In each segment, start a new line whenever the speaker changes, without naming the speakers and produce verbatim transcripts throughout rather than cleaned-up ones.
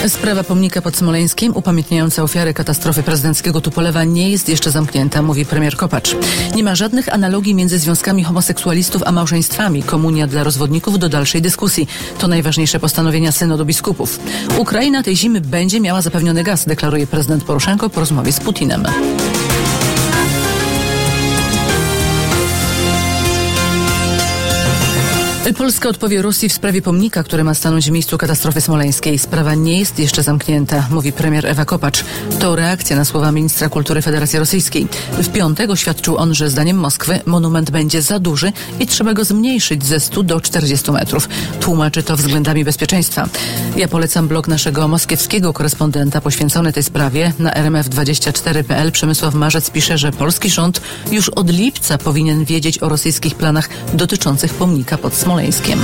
Sprawa pomnika pod Smoleńskiem upamiętniająca ofiary katastrofy prezydenckiego Tupolewa nie jest jeszcze zamknięta, mówi premier Kopacz. Nie ma żadnych analogii między związkami homoseksualistów a małżeństwami. Komunia dla rozwodników do dalszej dyskusji. To najważniejsze postanowienia synodu biskupów. Ukraina tej zimy będzie miała zapewniony gaz, deklaruje prezydent Poroszenko po rozmowie z Putinem. Polska odpowie Rosji w sprawie pomnika, który ma stanąć w miejscu katastrofy smoleńskiej. Sprawa nie jest jeszcze zamknięta, mówi premier Ewa Kopacz. To reakcja na słowa ministra kultury Federacji Rosyjskiej. W piątek oświadczył on, że zdaniem Moskwy monument będzie za duży i trzeba go zmniejszyć ze stu do czterdziestu metrów. Tłumaczy to względami bezpieczeństwa. Ja polecam blog naszego moskiewskiego korespondenta poświęcony tej sprawie. Na er em ef dwadzieścia cztery kropka pe el Przemysław Marzec pisze, że polski rząd już od lipca powinien wiedzieć o rosyjskich planach dotyczących pomnika pod Smoleńskiem.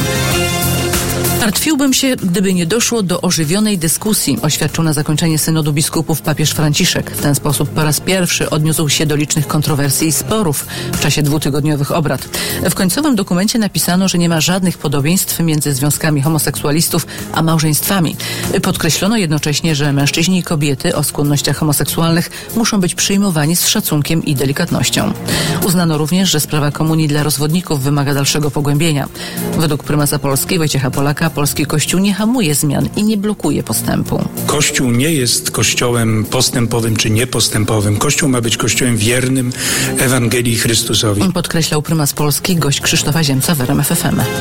Martwiłbym się, gdyby nie doszło do ożywionej dyskusji, oświadczył na zakończenie synodu biskupów papież Franciszek. W ten sposób po raz pierwszy odniósł się do licznych kontrowersji i sporów w czasie dwutygodniowych obrad. W końcowym dokumencie napisano, że nie ma żadnych podobieństw między związkami homoseksualistów a małżeństwami. Podkreślono jednocześnie, że mężczyźni i kobiety o skłonnościach homoseksualnych muszą być przyjmowani z szacunkiem i delikatnością. Uznano również, że sprawa komunii dla rozwodników wymaga dalszego pogłębienia. Według prymasa Polski Wojciecha Polaka polski Kościół nie hamuje zmian i nie blokuje postępu.
Kościół nie jest kościołem postępowym czy niepostępowym. Kościół ma być kościołem wiernym Ewangelii Chrystusowi.
Podkreślał prymas Polski gość Krzysztofa Ziemca w er em ef ef em.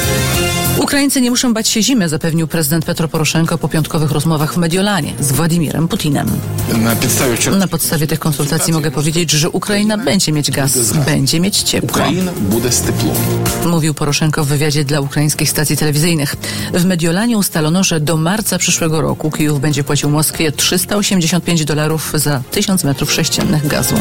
Ukraińcy nie muszą bać się zimy, zapewnił prezydent Petro Poroszenko po piątkowych rozmowach w Mediolanie z Władimirem Putinem.
Na podstawie,
Na podstawie tych konsultacji mogę powiedzieć, że Ukraina będzie mieć gaz, będzie mieć ciepło.
Ukraina będzie z ciepłem.
Mówił Poroszenko w wywiadzie dla ukraińskich stacji telewizyjnych. W Mediolanie ustalono, że do marca przyszłego roku Kijów będzie płacił Moskwie trzysta osiemdziesiąt pięć dolarów za tysiąc metrów sześciennych gazu.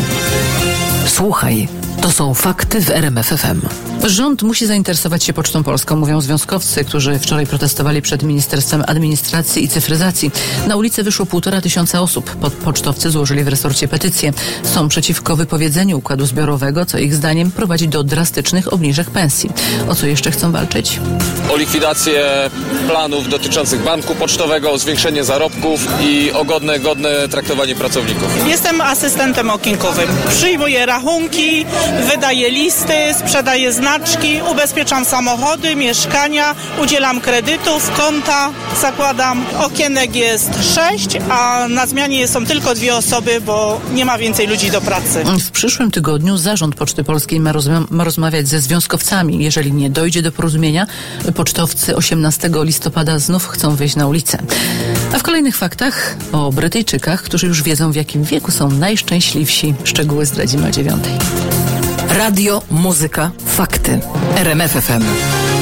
Słuchaj, to są fakty w er em ef ef em.
Rząd musi zainteresować się Pocztą Polską, mówią związkowcy, którzy wczoraj protestowali przed Ministerstwem Administracji i Cyfryzacji. Na ulicę wyszło półtora tysiąca osób. Pocztowcy złożyli w resorcie petycję. Są przeciwko wypowiedzeniu układu zbiorowego, co ich zdaniem prowadzi do drastycznych obniżek pensji. O co jeszcze chcą walczyć?
O likwidację planów dotyczących banku pocztowego, o zwiększenie zarobków i o godne, godne traktowanie pracowników.
Jestem asystentem okinkowym. Przyjmuję rachunki, wydaję listy, sprzedaję znaczki, ubezpieczam samochody, mieszkania, udzielam kredytów, konta zakładam. Okienek jest sześć, a na zmianie są tylko dwie osoby, bo nie ma więcej ludzi do pracy.
W przyszłym tygodniu zarząd Poczty Polskiej ma, rozma- ma rozmawiać ze związkowcami. Jeżeli nie dojdzie do porozumienia, pocztowcy osiemnastego listopada znów chcą wyjść na ulicę. A w kolejnych faktach o Brytyjczykach, którzy już wiedzą, w jakim wieku są najszczęśliwsi. Szczegóły zdradzimy o dziewiątej.
Radio, muzyka, fakty. er em ef ef em.